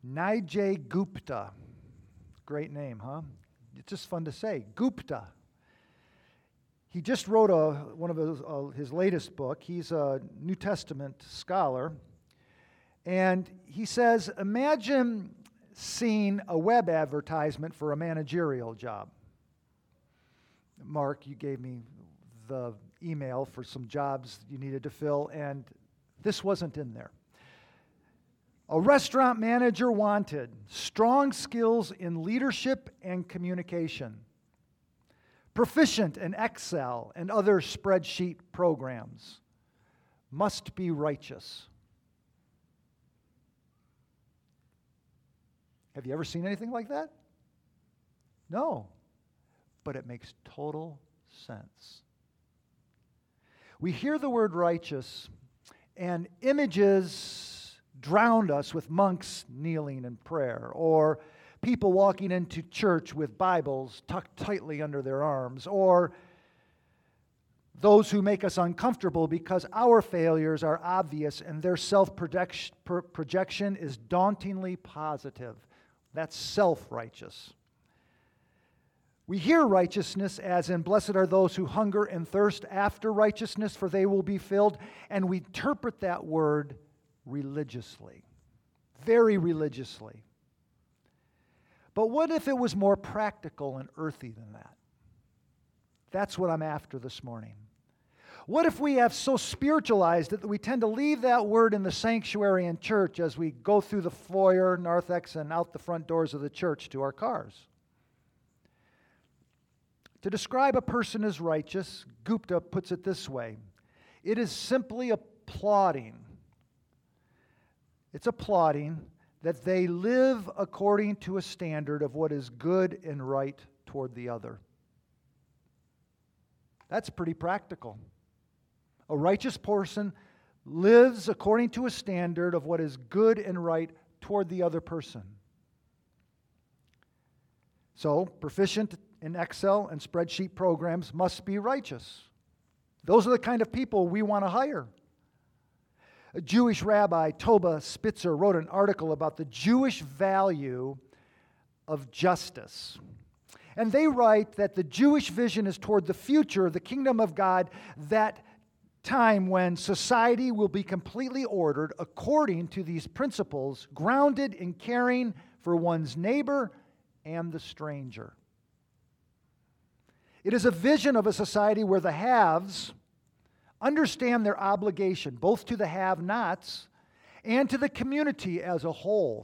Nijay Gupta. Great name, huh? It's just fun to say. Gupta. He just wrote one of his latest book. He's a New Testament scholar. And he says, imagine seeing a web advertisement for a managerial job. Mark, you gave me the email for some jobs you needed to fill, and this wasn't in there. A restaurant manager wanted strong skills in leadership and communication, proficient in Excel and other spreadsheet programs, must be righteous. Have you ever seen anything like that? No, but it makes total sense. We hear the word righteous, and images drowned us with monks kneeling in prayer, or people walking into church with Bibles tucked tightly under their arms, or those who make us uncomfortable because our failures are obvious and their self-projection is dauntingly positive. That's self-righteous. We hear righteousness as in, blessed are those who hunger and thirst after righteousness, for they will be filled, and we interpret that word religiously, very religiously. But what if it was more practical and earthy than that? That's what I'm after this morning. What if we have so spiritualized it that we tend to leave that word in the sanctuary and church as we go through the foyer, narthex, and out the front doors of the church to our cars? To describe a person as righteous, Gupta puts it this way: it is simply applauding. It's applauding that they live according to a standard of what is good and right toward the other. That's pretty practical. A righteous person lives according to a standard of what is good and right toward the other person. So, proficient in Excel and spreadsheet programs must be righteous. Those are the kind of people we want to hire. A Jewish rabbi, Toba Spitzer, wrote an article about the Jewish value of justice. And they write that the Jewish vision is toward the future, the kingdom of God, that time when society will be completely ordered according to these principles, grounded in caring for one's neighbor and the stranger. It is a vision of a society where the haves understand their obligation, both to the have-nots and to the community as a whole.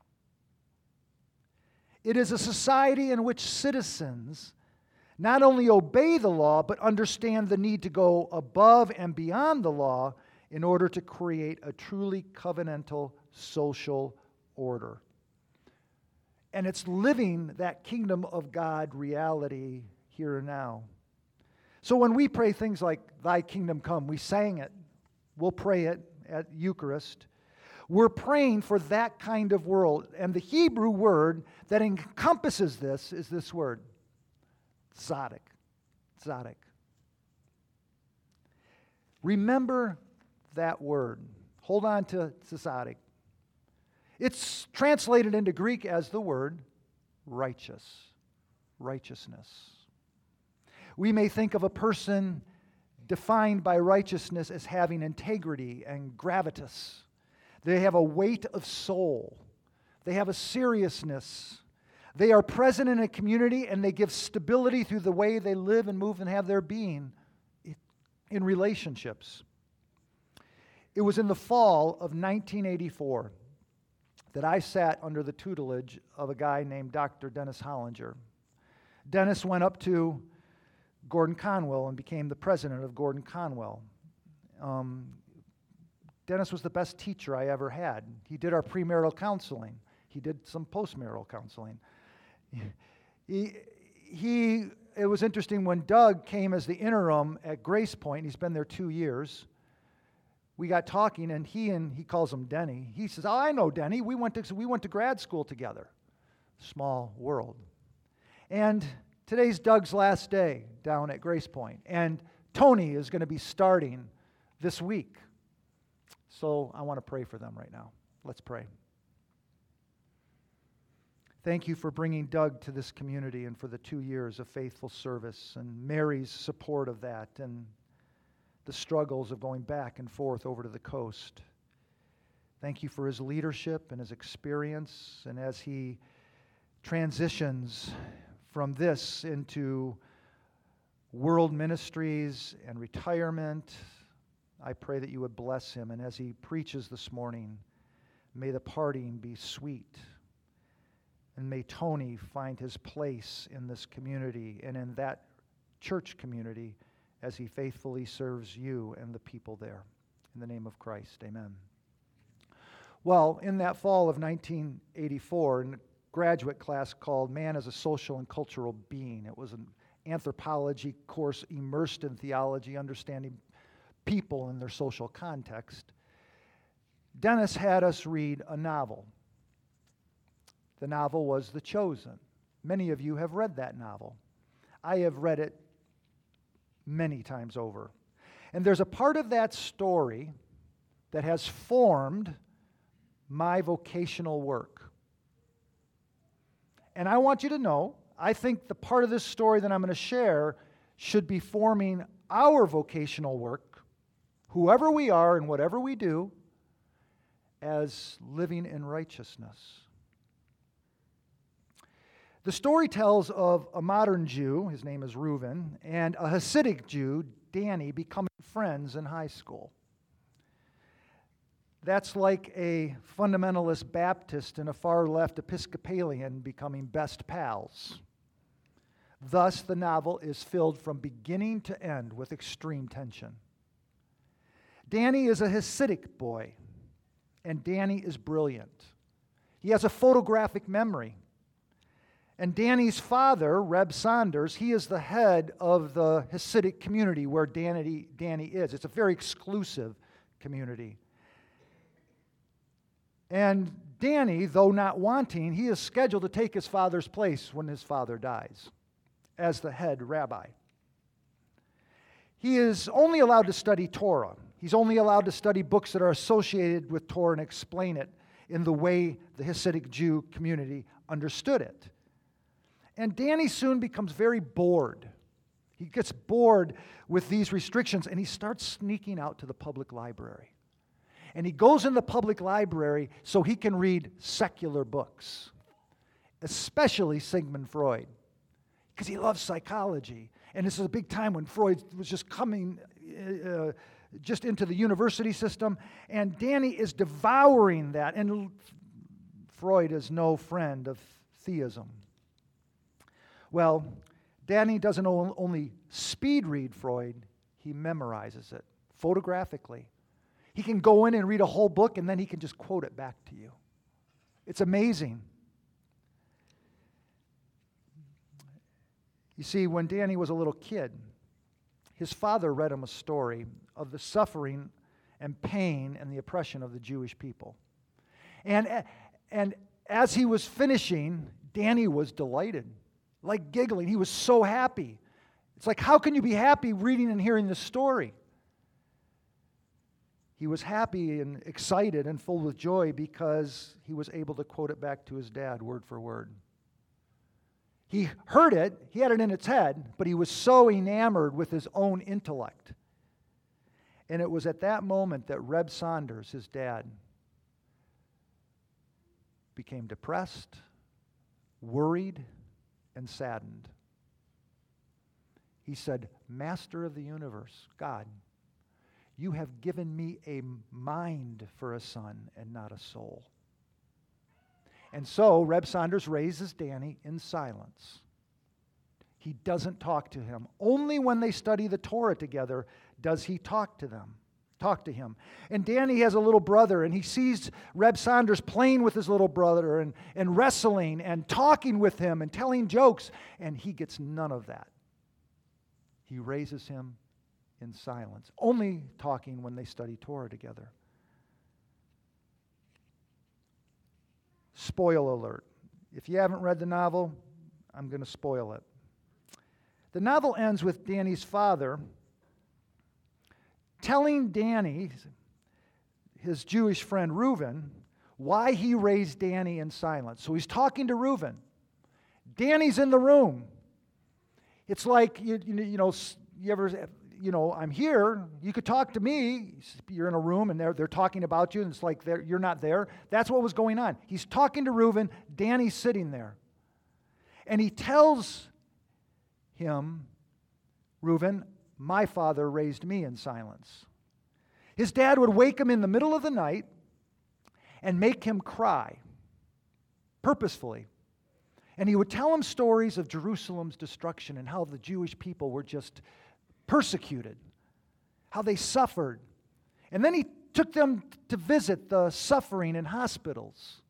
It is a society in which citizens not only obey the law, but understand the need to go above and beyond the law in order to create a truly covenantal social order. And it's living that kingdom of God reality here and now. So when we pray things like, Thy kingdom come, we sang it, we'll pray it at Eucharist, we're praying for that kind of world. And the Hebrew word that encompasses this is this word, tzaddik. Tzaddik. Remember that word. Hold on to tzaddik. It's translated into Greek as the word righteous, righteousness. We may think of a person defined by righteousness as having integrity and gravitas. They have a weight of soul. They have a seriousness. They are present in a community and they give stability through the way they live and move and have their being in relationships. It was in the fall of 1984 that I sat under the tutelage of a guy named Dr. Dennis Hollinger. Dennis went up to Gordon Conwell and became the president of Gordon Conwell. Dennis was the best teacher I ever had. He did our premarital counseling. He did some postmarital counseling. It was interesting when Doug came as the interim at Grace Point. He's been there 2 years. We got talking, and he calls him Denny. He says, "Oh, I know Denny. We went to grad school together." Small world. And today's Doug's last day down at Grace Point, and Tony is going to be starting this week. So I want to pray for them right now. Let's pray. Thank you for bringing Doug to this community and for the 2 years of faithful service and Mary's support of that and the struggles of going back and forth over to the coast. Thank you for his leadership and his experience, and as he transitions from this into world ministries and retirement, I pray that you would bless him. And as he preaches this morning, may the parting be sweet. And may Tony find his place in this community and in that church community as he faithfully serves you and the people there. In the name of Christ, amen. Well, in that fall of 1984, in a graduate class called Man as a Social and Cultural Being, it was an anthropology course immersed in theology, understanding people in their social context. Dennis had us read a novel. The novel was The Chosen. Many of you have read that novel. I have read it many times over. And there's a part of that story that has formed my vocational work. And I want you to know, I think the part of this story that I'm going to share should be forming our vocational work, whoever we are and whatever we do, as living in righteousness. The story tells of a modern Jew, his name is Reuven, and a Hasidic Jew, Danny, becoming friends in high school. That's like a fundamentalist Baptist and a far-left Episcopalian becoming best pals. Thus, the novel is filled from beginning to end with extreme tension. Danny is a Hasidic boy, and Danny is brilliant. He has a photographic memory. And Danny's father, Reb Saunders, he is the head of the Hasidic community where Danny is. It's a very exclusive community. And Danny, though not wanting, he is scheduled to take his father's place when his father dies as the head rabbi. He is only allowed to study Torah. He's only allowed to study books that are associated with Torah and explain it in the way the Hasidic Jew community understood it. And Danny soon becomes very bored. He gets bored with these restrictions, and he starts sneaking out to the public library. And he goes in the public library so he can read secular books, especially Sigmund Freud, because he loves psychology. And this is a big time when Freud was just coming just into the university system, and Danny is devouring that. And Freud is no friend of theism. Well, Danny doesn't only speed read Freud, he memorizes it photographically. He can go in and read a whole book, and then he can just quote it back to you. It's amazing. You see, when Danny was a little kid, his father read him a story of the suffering and pain and the oppression of the Jewish people. And as he was finishing, Danny was delighted, like giggling. He was so happy. It's like, how can you be happy reading and hearing this story? He was happy and excited and full with joy because he was able to quote it back to his dad word for word. He heard it, he had it in his head, but he was so enamored with his own intellect. And it was at that moment that Reb Saunders, his dad, became depressed, worried, and saddened. He said, "Master of the universe, God, you have given me a mind for a son and not a soul." And so Reb Saunders raises Danny in silence. He doesn't talk to him. Only when they study the Torah together does he talk to him. And Danny has a little brother, and he sees Reb Saunders playing with his little brother and wrestling and talking with him and telling jokes, and he gets none of that. He raises him in silence, only talking when they study Torah together. Spoil alert. If you haven't read the novel, I'm going to spoil it. The novel ends with Danny's father telling Danny, his Jewish friend Reuven, why he raised Danny in silence. So he's talking to Reuben. Danny's in the room. It's like, I'm here. You could talk to me. You're in a room and they're talking about you, and it's like you're not there. That's what was going on. He's talking to Reuben. Danny's sitting there. And he tells him, Reuben, my father raised me in silence. His dad would wake him in the middle of the night and make him cry purposefully. And he would tell him stories of Jerusalem's destruction and how the Jewish people were just persecuted, how they suffered. And then he took them to visit the suffering in hospitals.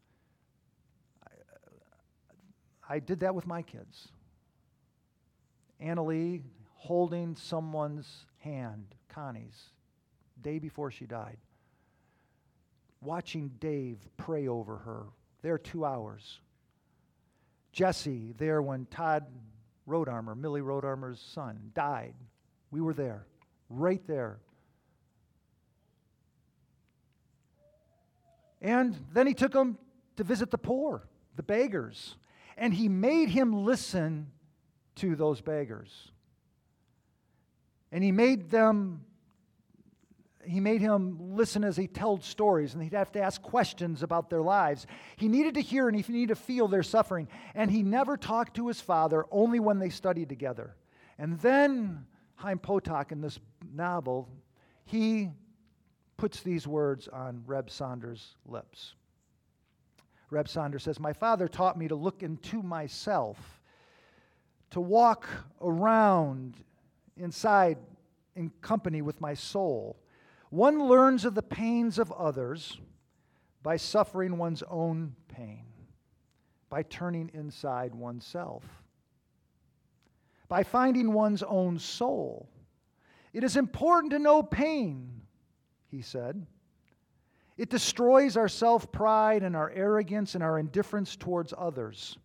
I did that with my kids. Annalie holding someone's hand, Connie's, day before she died. Watching Dave pray over her, there 2 hours. Jesse there when Todd Rodarmer, Millie Rodarmer's son, died. We were there, right there. And then he took him to visit the poor, the beggars. And he made him listen to those beggars. And he made him listen as he told stories, and he'd have to ask questions about their lives. He needed to hear and he needed to feel their suffering. And he never talked to his father, only when they studied together. And then Chaim Potok, in this novel, he puts these words on Reb Saunders' lips. Reb Saunders says, my father taught me to look into myself, to walk around inside in company with my soul. One learns of the pains of others by suffering one's own pain, by turning inside oneself, by finding one's own soul. It is important to know pain, he said. It destroys our self-pride and our arrogance and our indifference towards others.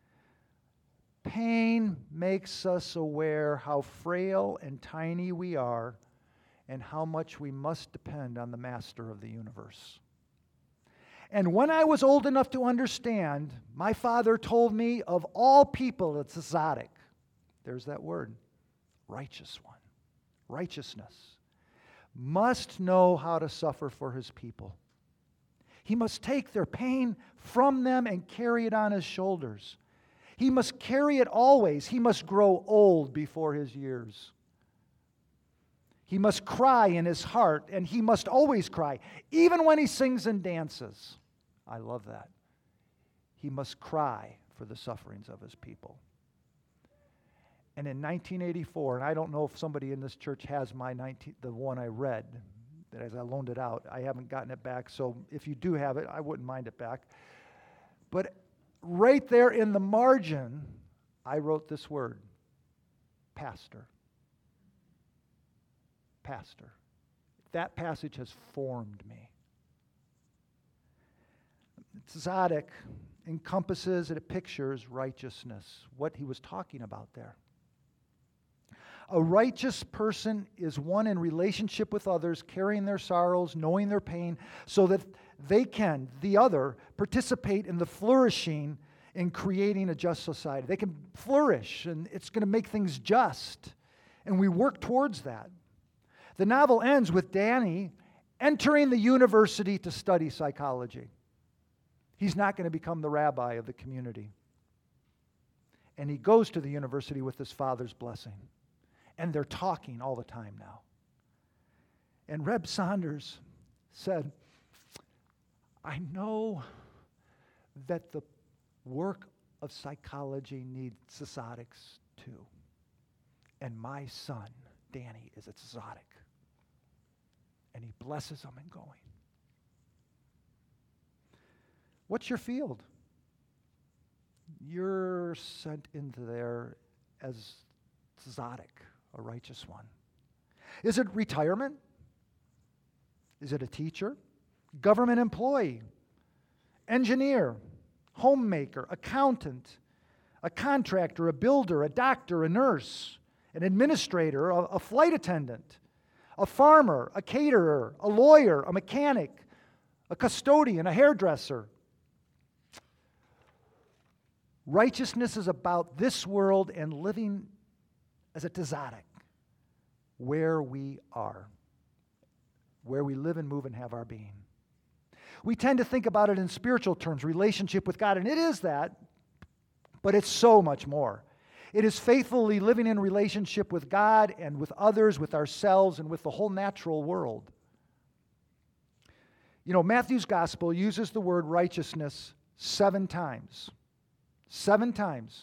Pain makes us aware how frail and tiny we are and how much we must depend on the Master of the universe. And when I was old enough to understand, my father told me of all people, it's tzaddik. There's that word, righteous one, righteousness, must know how to suffer for his people. He must take their pain from them and carry it on his shoulders. He must carry it always. He must grow old before his years. He must cry in his heart, and he must always cry, even when he sings and dances. I love that. He must cry for the sufferings of his people. And in 1984, and I don't know if somebody in this church has the one I read, that as I loaned it out, I haven't gotten it back, so if you do have it, I wouldn't mind it back. But right there in the margin, I wrote this word, pastor. Pastor. That passage has formed me. Tzaddik encompasses and it pictures righteousness, what he was talking about there. A righteous person is one in relationship with others, carrying their sorrows, knowing their pain, so that they can, the other, participate in the flourishing in creating a just society. They can flourish, and it's going to make things just. And we work towards that. The novel ends with Danny entering the university to study psychology. He's not going to become the rabbi of the community. And he goes to the university with his father's blessing. And they're talking all the time now. And Reb Saunders said, I know that the work of psychology needs tzaddiks too. And my son, Danny, is a tzaddik. And he blesses them in going. What's your field? You're sent into there as tzaddik, a righteous one. Is it retirement? Is it a teacher? Government employee? Engineer? Homemaker? Accountant? A contractor? A builder? A doctor? A nurse? An administrator? A flight attendant? A farmer? A caterer? A lawyer? A mechanic? a custodian, a hairdresser. Righteousness is about this world and living as a tzaddik, where we are, where we live and move and have our being. We tend to think about it in spiritual terms, relationship with God, and it is that, but it's so much more. It is faithfully living in relationship with God and with others, with ourselves, and with the whole natural world. You know, Matthew's gospel uses the word righteousness 7 times. 7 times.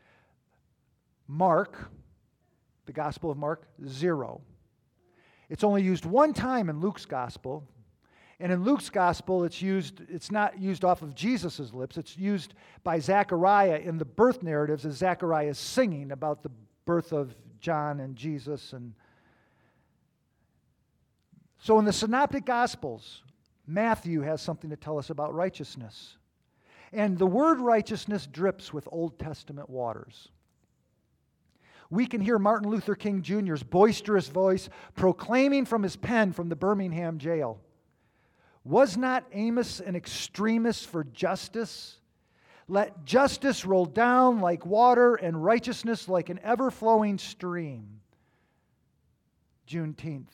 Mark, the Gospel of Mark, 0. It's only used 1 time in Luke's gospel. And in Luke's gospel, it's not used off of Jesus' lips. It's used by Zechariah in the birth narratives as Zechariah is singing about the birth of John and Jesus. And so in the Synoptic Gospels, Matthew has something to tell us about righteousness. And the word righteousness drips with Old Testament waters. We can hear Martin Luther King Jr.'s boisterous voice proclaiming from his pen from the Birmingham jail, "Was not Amos an extremist for justice? Let justice roll down like water and righteousness like an ever-flowing stream." Juneteenth.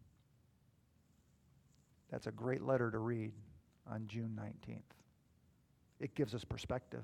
That's a great letter to read on June 19th. It gives us perspective.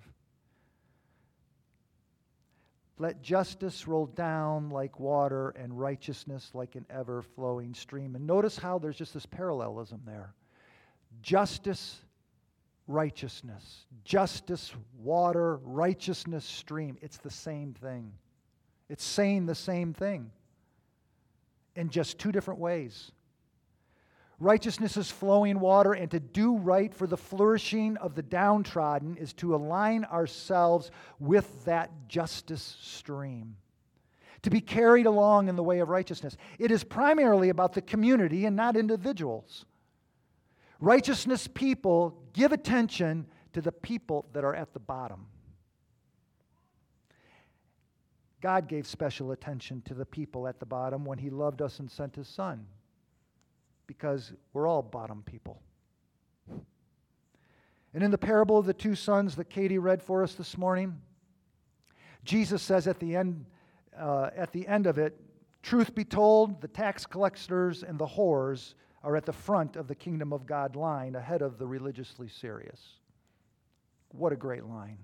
Let justice roll down like water and righteousness like an ever-flowing stream. And notice how there's just this parallelism there. Justice, righteousness. Justice, water, righteousness, stream. It's the same thing. It's saying the same thing in just 2 different ways. Righteousness is flowing water, and to do right for the flourishing of the downtrodden is to align ourselves with that justice stream, to be carried along in the way of righteousness. It is primarily about the community and not individuals. Righteousness people give attention to the people that are at the bottom. God gave special attention to the people at the bottom when He loved us and sent His Son, because we're all bottom people. And in the parable of the 2 sons that Katie read for us this morning, Jesus says at the end of it, "Truth be told, the tax collectors and the whores are at the front of the kingdom of God line, ahead of the religiously serious." What a great line.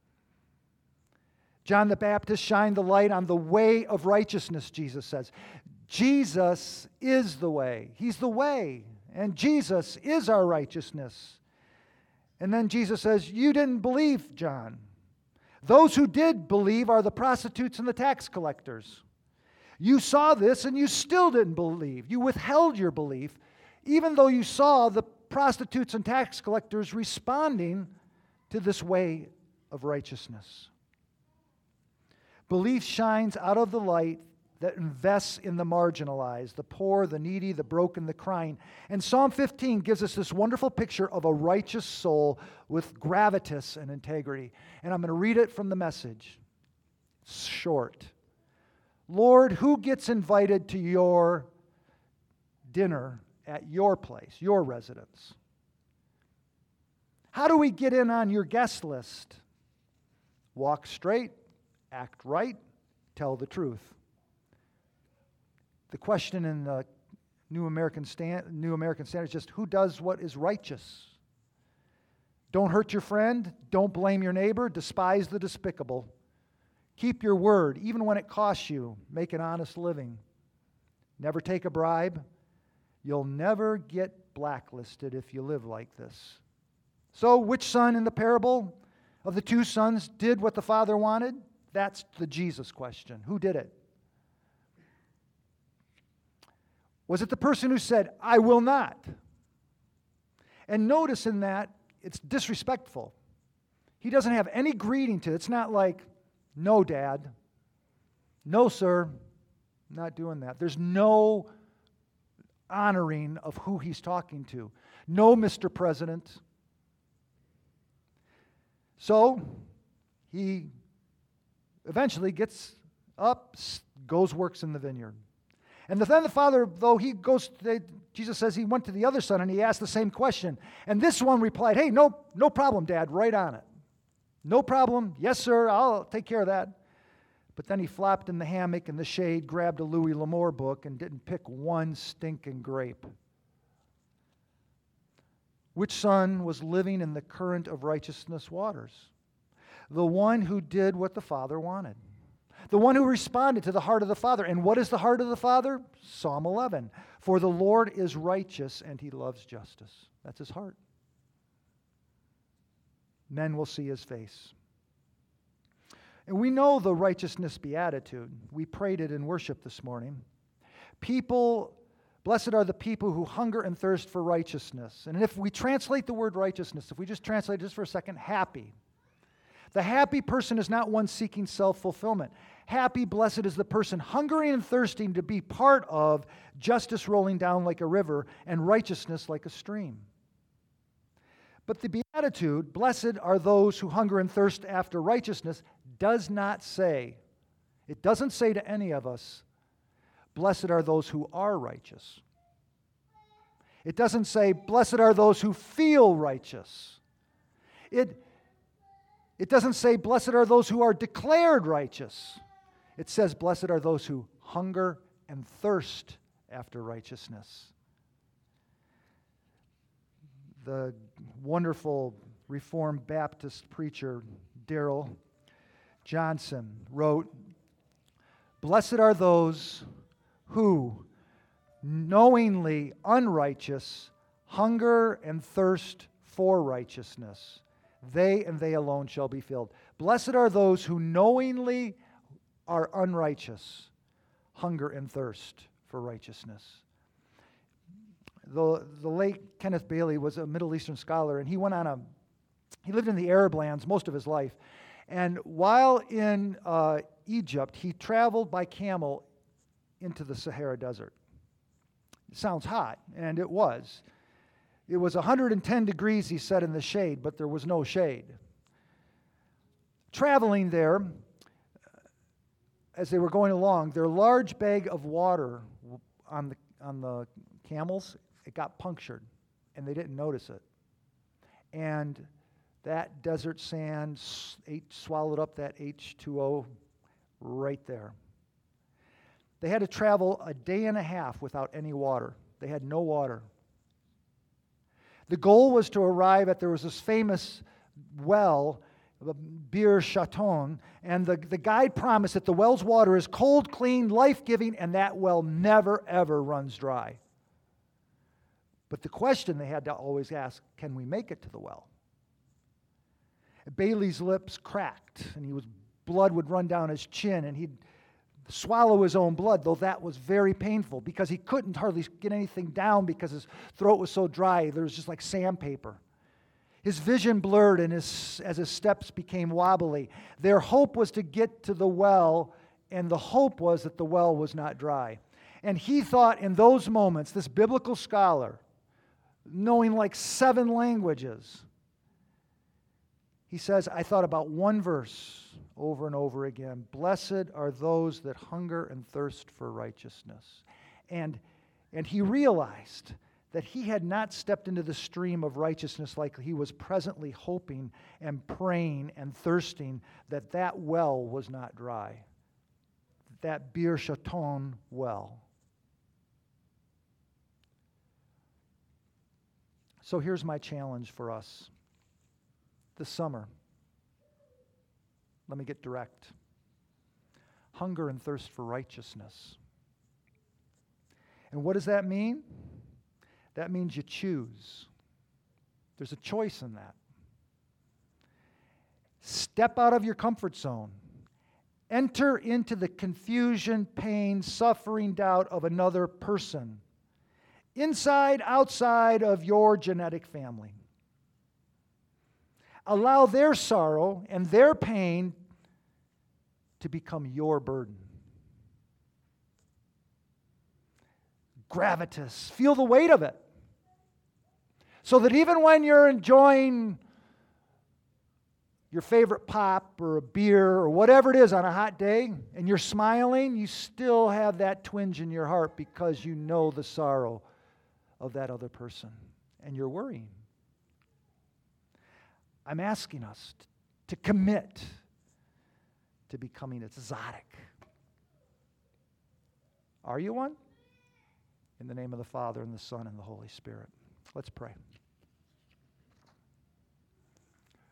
John the Baptist shined the light on the way of righteousness, Jesus says. Jesus is the way. He's the way. And Jesus is our righteousness. And then Jesus says, "You didn't believe, John. Those who did believe are the prostitutes and the tax collectors. You saw this and you still didn't believe. You withheld your belief, even though you saw the prostitutes and tax collectors responding to this way of righteousness." Belief shines out of the light that invests in the marginalized, the poor, the needy, the broken, the crying. And Psalm 15 gives us this wonderful picture of a righteous soul with gravitas and integrity. And I'm going to read it from the Message. It's short. "Lord, who gets invited to your dinner at your place, your residence? How do we get in on your guest list? Walk straight, act right, tell the truth." The question in the New American Standard is just, who does what is righteous? Don't hurt your friend. Don't blame your neighbor. Despise the despicable. Keep your word, even when it costs you. Make an honest living. Never take a bribe. You'll never get blacklisted if you live like this. So, which son in the parable of the 2 sons did what the father wanted? That's the Jesus question. Who did it? Was it the person who said, "I will not"? And notice in that, it's disrespectful. He doesn't have any greeting to it. It's not like, "No, Dad. No, sir. I'm not doing that." There's no honoring of who he's talking to. "No, Mr. President." So, he eventually gets up, goes works in the vineyard. And then the father, though, he goes Jesus says he went to the other son and he asked the same question. And this one replied, hey, no problem, Dad, right on it. No problem. Yes, sir, I'll take care of that. But then he flopped in the hammock in the shade, grabbed a Louis L'Amour book, and didn't pick one stinking grape. Which son was living in the current of righteousness waters? The one who did what the Father wanted. The one who responded to the heart of the Father. And what is the heart of the Father? Psalm 11. For the Lord is righteous and he loves justice. That's his heart. Men will see his face. And we know the righteousness beatitude. We prayed it in worship this morning. Blessed are the people who hunger and thirst for righteousness. And if we translate the word righteousness, if we just translate it just for a second, happy. The happy person is not one seeking self-fulfillment. Happy, blessed is the person hungering and thirsting to be part of justice rolling down like a river and righteousness like a stream. But the beatitude, blessed are those who hunger and thirst after righteousness, does not say, it doesn't say to any of us, blessed are those who are righteous. It doesn't say, blessed are those who feel righteous. It doesn't say, blessed are those who are declared righteous. It says, blessed are those who hunger and thirst after righteousness. The wonderful Reformed Baptist preacher, Darrell Johnson, wrote, blessed are those who, knowingly unrighteous, hunger and thirst for righteousness. They and they alone shall be filled. Blessed are those who knowingly are unrighteous, hunger and thirst for righteousness. The late Kenneth Bailey was a Middle Eastern scholar, and he lived in the Arab lands most of his life. And while in Egypt, he traveled by camel into the Sahara Desert. It sounds hot, and it was. It was 110 degrees, he said, in the shade, but there was no shade. Traveling there, as they were going along, their large bag of water on the camels, it got punctured, and they didn't notice it. And that desert sand swallowed up that H2O right there. They had to travel a day and a half without any water. They had no water. The goal was to arrive there was this famous well, Bir Shaton, and the guide promised that the well's water is cold, clean, life-giving, and that well never, ever runs dry. But the question they had to always ask, can we make it to the well? Bailey's lips cracked, and blood would run down his chin, and he'd swallow his own blood, though that was very painful because he couldn't hardly get anything down because his throat was so dry. There was just like sandpaper. His vision blurred as his steps became wobbly. Their hope was to get to the well, and the hope was that the well was not dry. And he thought in those moments, this biblical scholar, knowing like 7 languages, he says, I thought about one verse over and over again. Blessed are those that hunger and thirst for righteousness. And he realized that he had not stepped into the stream of righteousness like he was presently hoping and praying and thirsting, that well was not dry. That Bir Shaton well. So here's my challenge for us. This summer, let me get direct. Hunger and thirst for righteousness. And what does that mean? That means you choose. There's a choice in that. Step out of your comfort zone. Enter into the confusion, pain, suffering, doubt of another person. Inside, outside of your genetic family. Allow their sorrow and their pain to become your burden. Gravitas. Feel the weight of it. So that even when you're enjoying your favorite pop or a beer or whatever it is on a hot day and you're smiling, you still have that twinge in your heart because you know the sorrow of that other person, and you're worrying. I'm asking us to commit to becoming a tzaddik. Are you one? In the name of the Father, and the Son, and the Holy Spirit. Let's pray.